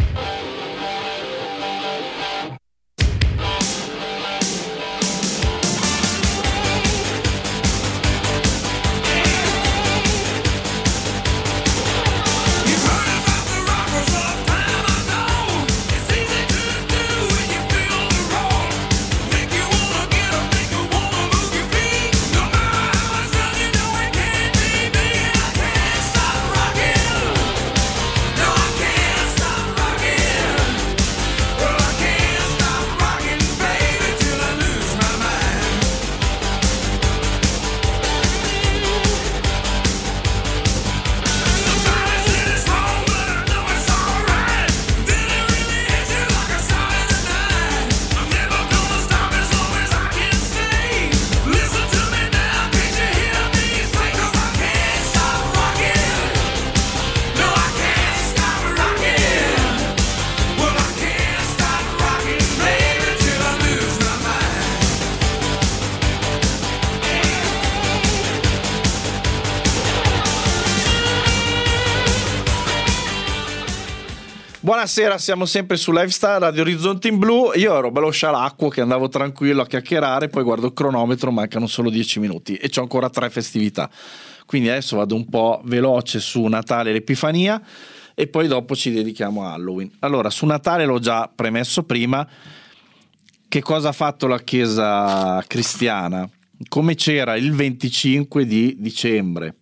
Buonasera, siamo sempre su Lifestyle Radio Orizzonti in Blu. Io ero bello scialacquo che andavo tranquillo a chiacchierare, poi guardo il cronometro, mancano solo dieci minuti e c'ho ancora tre festività. Quindi adesso vado un po' veloce su Natale e l'Epifania e poi dopo ci dedichiamo a Halloween. Allora, su Natale l'ho già premesso prima. Che cosa ha fatto la Chiesa cristiana? Come c'era il venticinque di dicembre,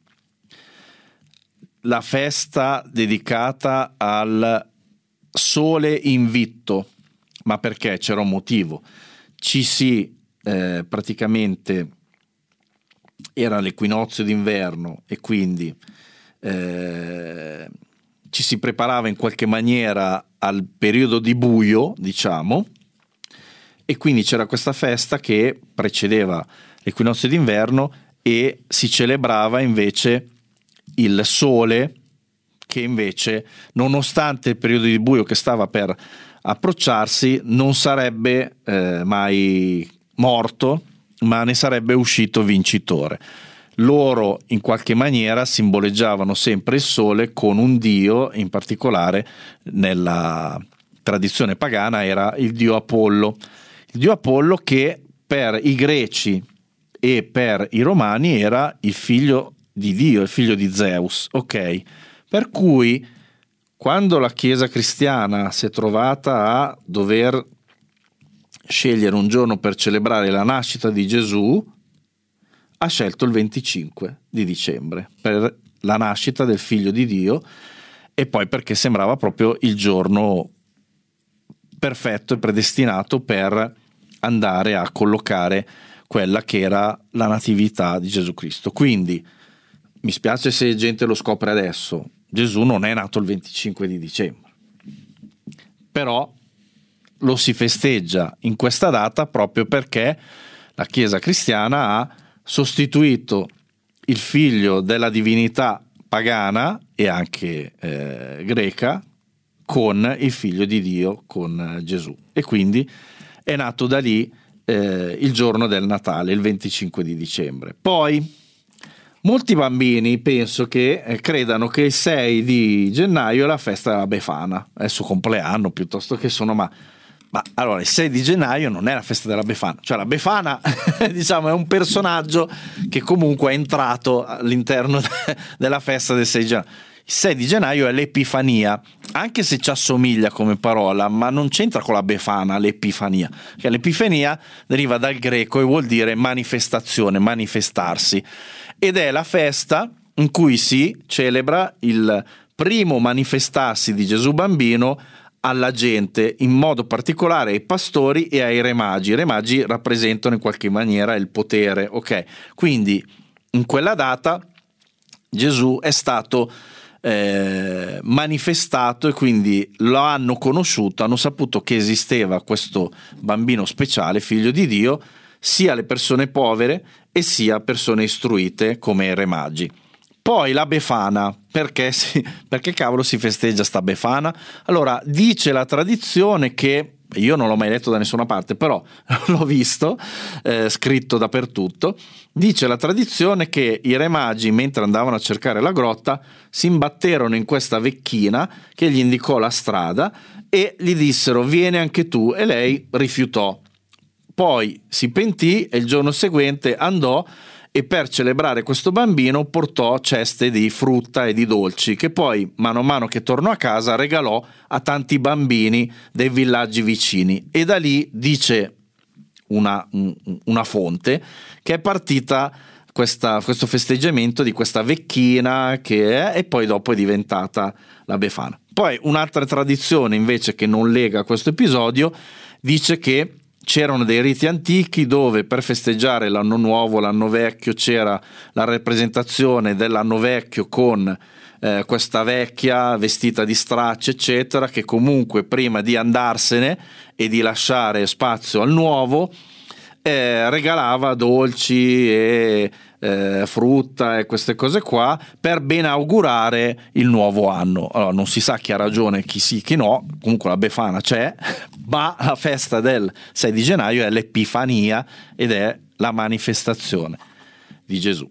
la festa dedicata al Sole invitto, ma perché? C'era un motivo. Ci si eh, praticamente era l'equinozio d'inverno e quindi eh, ci si preparava in qualche maniera al periodo di buio, diciamo, e quindi c'era questa festa che precedeva l'equinozio d'inverno e si celebrava invece il sole, che invece, nonostante il periodo di buio che stava per approcciarsi, non sarebbe eh, mai morto, ma ne sarebbe uscito vincitore. Loro in qualche maniera simboleggiavano sempre il sole con un dio, in particolare nella tradizione pagana era il dio Apollo. Il dio Apollo che per i greci e per i romani era il figlio di Dio, il figlio di Zeus, ok? Per cui quando la Chiesa cristiana si è trovata a dover scegliere un giorno per celebrare la nascita di Gesù, ha scelto il venticinque di dicembre per la nascita del figlio di Dio e poi perché sembrava proprio il giorno perfetto e predestinato per andare a collocare quella che era la natività di Gesù Cristo. Quindi mi spiace se gente lo scopre adesso, Gesù non è nato il venticinque di dicembre, però lo si festeggia in questa data proprio perché la Chiesa cristiana ha sostituito il figlio della divinità pagana e anche eh, greca con il figlio di Dio, con Gesù. E quindi è nato da lì eh, il giorno del Natale, il venticinque di dicembre. Poi molti bambini penso che eh, credano che il sei di gennaio è la festa della Befana, è il suo compleanno piuttosto che sono, ma, ma allora il sei di gennaio non è la festa della Befana, cioè la Befana diciamo è un personaggio che comunque è entrato all'interno de- della festa del sei gennaio. Il sei di gennaio è l'Epifania, anche se ci assomiglia come parola, ma non c'entra con la Befana l'Epifania, che l'Epifania deriva dal greco e vuol dire manifestazione, manifestarsi, ed è la festa in cui si celebra il primo manifestarsi di Gesù bambino alla gente, in modo particolare ai pastori e ai re magi. I re magi rappresentano in qualche maniera il potere, ok? Quindi in quella data Gesù è stato Eh, manifestato e quindi lo hanno conosciuto, hanno saputo che esisteva questo bambino speciale, figlio di Dio, sia le persone povere e sia persone istruite come i re magi. Poi la Befana, perché, si, perché cavolo si festeggia sta Befana? Allora dice la tradizione che, io non l'ho mai letto da nessuna parte, però l'ho visto eh, scritto dappertutto, dice la tradizione che i re magi, mentre andavano a cercare la grotta, si imbatterono in questa vecchina che gli indicò la strada e gli dissero vieni anche tu, e lei rifiutò. Poi si pentì e il giorno seguente andò e per celebrare questo bambino portò ceste di frutta e di dolci che poi mano a mano che tornò a casa regalò a tanti bambini dei villaggi vicini, e da lì dice una, una fonte che è partita questa, questo festeggiamento di questa vecchina che è, e poi dopo è diventata la Befana. Poi un'altra tradizione invece che non lega a questo episodio dice che c'erano dei riti antichi dove per festeggiare l'anno nuovo, l'anno vecchio, c'era la rappresentazione dell'anno vecchio con eh, questa vecchia vestita di stracci eccetera, che comunque prima di andarsene e di lasciare spazio al nuovo eh, regalava dolci e eh, frutta e queste cose qua per ben augurare il nuovo anno. Allora non si sa chi ha ragione, chi sì, chi no, comunque la Befana c'è, ma la festa del sei di gennaio è l'Epifania ed è la manifestazione di Gesù.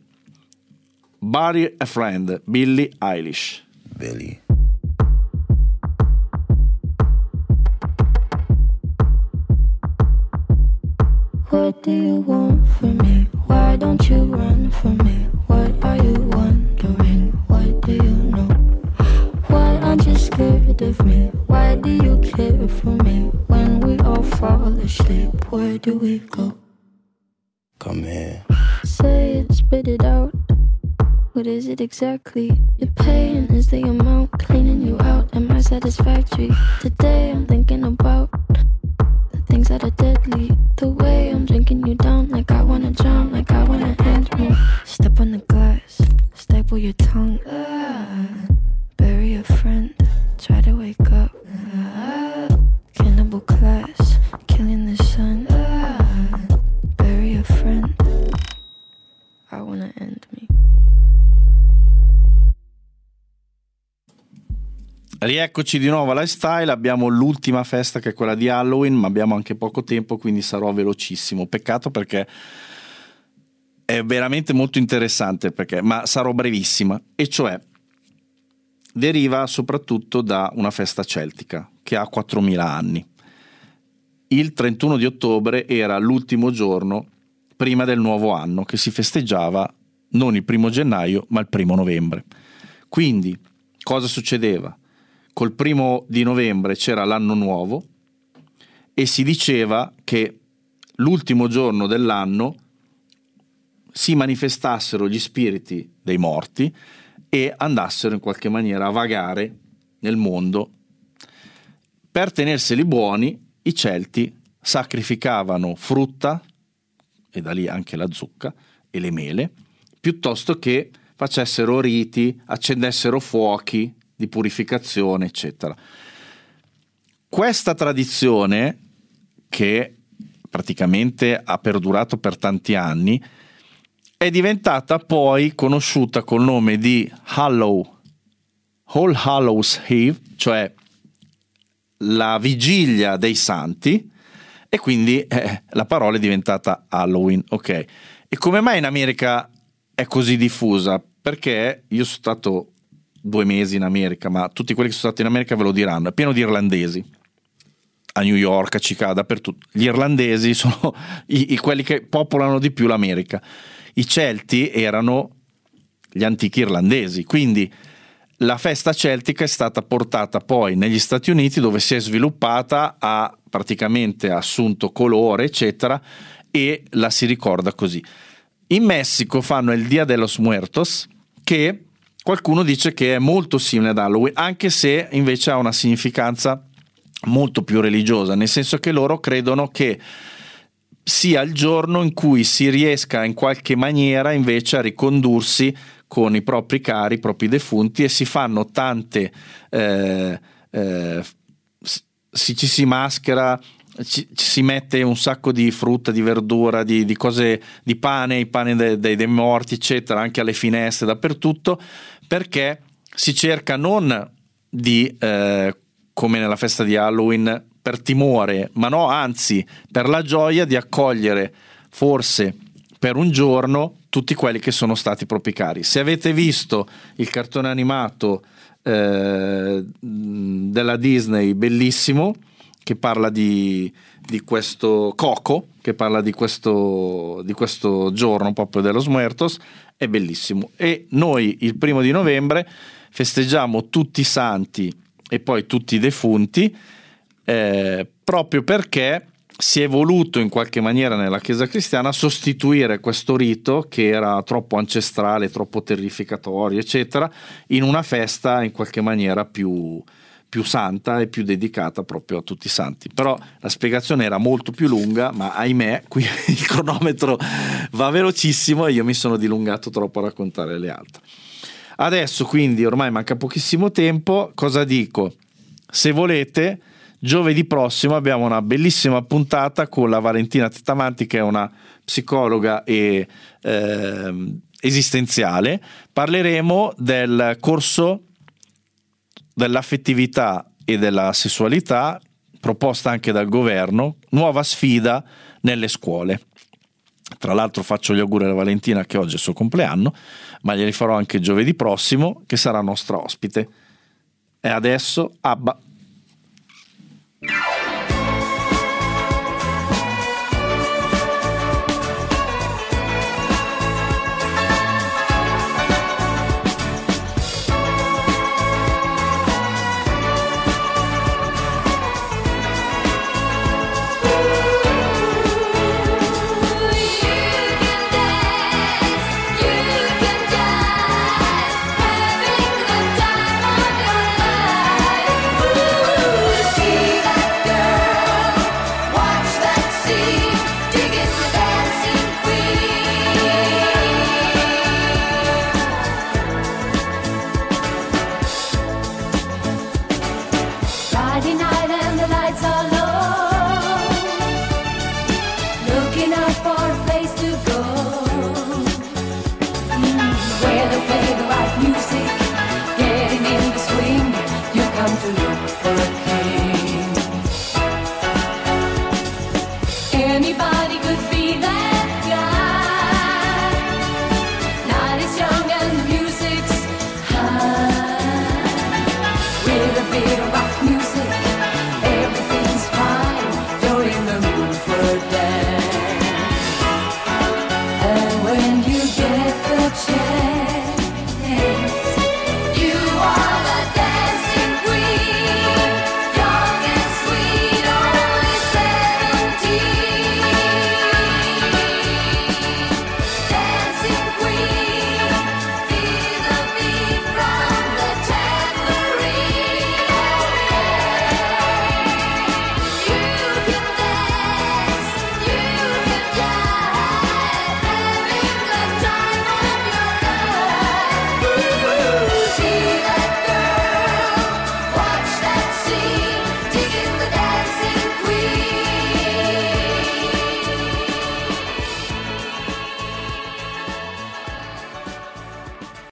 Bury a Friend, Billie Eilish. Billie. What do you want from me? Why don't you run from me? What are you wondering? What do you know? Why aren't you scared of me? Why do you care for me? When we all fall asleep, where do we go? Come here. Say it, spit it out. What is it exactly? Your pain is the amount cleaning you out. Am I satisfactory? Today I'm thinking about the things that are deadly. The way I'm drinking you down, like I wanna drown, like I wanna end me. Step on the glass, staple your tongue. Ah, bury a friend, try to wake up. Ah, cannibal class, killing the sun. Ah, bury a friend, I wanna end me. Rieccoci di nuovo a Lifestyle, abbiamo l'ultima festa che è quella di Halloween, ma abbiamo anche poco tempo, quindi sarò velocissimo. Peccato perché è veramente molto interessante, perché, ma sarò brevissima, e cioè deriva soprattutto da una festa celtica che ha quattromila anni. Il trentuno di ottobre era l'ultimo giorno prima del nuovo anno, che si festeggiava non il primo gennaio ma il primo novembre. Quindi cosa succedeva? Col primo di novembre c'era l'anno nuovo e si diceva che l'ultimo giorno dell'anno si manifestassero gli spiriti dei morti e andassero in qualche maniera a vagare nel mondo. Per tenerseli buoni, i Celti sacrificavano frutta, e da lì anche la zucca e le mele, piuttosto che facessero riti, accendessero fuochi di purificazione, eccetera. Questa tradizione, che praticamente ha perdurato per tanti anni, è diventata poi conosciuta col nome di Hallow, All Hallows Eve, cioè la vigilia dei santi, e quindi eh, la parola è diventata Halloween. Ok, e come mai in America è così diffusa? Perché io sono stato due mesi in America, ma tutti quelli che sono stati in America ve lo diranno, è pieno di irlandesi, a New York, a Chicago, dappertutto. Gli irlandesi sono i, i quelli che popolano di più l'America. I Celti erano gli antichi irlandesi, quindi la festa celtica è stata portata poi negli Stati Uniti, dove si è sviluppata, ha praticamente assunto colore, eccetera, e la si ricorda così. In Messico fanno il Dia de los Muertos, che qualcuno dice che è molto simile ad Halloween, anche se invece ha una significanza molto più religiosa, nel senso che loro credono che sia il giorno in cui si riesca in qualche maniera invece a ricondursi con i propri cari, i propri defunti, e si fanno tante eh, eh, si, ci si maschera, ci, ci si mette un sacco di frutta, di verdura, di, di cose, di pane, i pane dei, dei, dei morti, eccetera, anche alle finestre, dappertutto, perché si cerca non di eh, come nella festa di Halloween per timore, ma no, anzi per la gioia di accogliere forse per un giorno tutti quelli che sono stati propri cari. Se avete visto il cartone animato eh, della Disney, bellissimo, che parla di, di questo Coco, che parla di questo, di questo giorno proprio dello Muertos, è bellissimo. E noi il primo di novembre festeggiamo tutti i santi e poi tutti i defunti, eh, proprio perché si è voluto in qualche maniera nella Chiesa cristiana sostituire questo rito che era troppo ancestrale, troppo terrificatorio, eccetera, in una festa in qualche maniera più, più santa e più dedicata proprio a tutti i santi. Però la spiegazione era molto più lunga, ma ahimè qui il cronometro va velocissimo e io mi sono dilungato troppo a raccontare le altre. Adesso quindi ormai manca pochissimo tempo, cosa dico? Se volete, giovedì prossimo abbiamo una bellissima puntata con la Valentina Tettamanti, che è una psicologa e eh, esistenziale. Parleremo del corso dell'affettività e della sessualità, proposta anche dal governo, nuova sfida nelle scuole. Tra l'altro faccio gli auguri alla Valentina, che oggi è il suo compleanno, ma glieli farò anche giovedì prossimo, che sarà nostra ospite. E adesso Abba. Anybody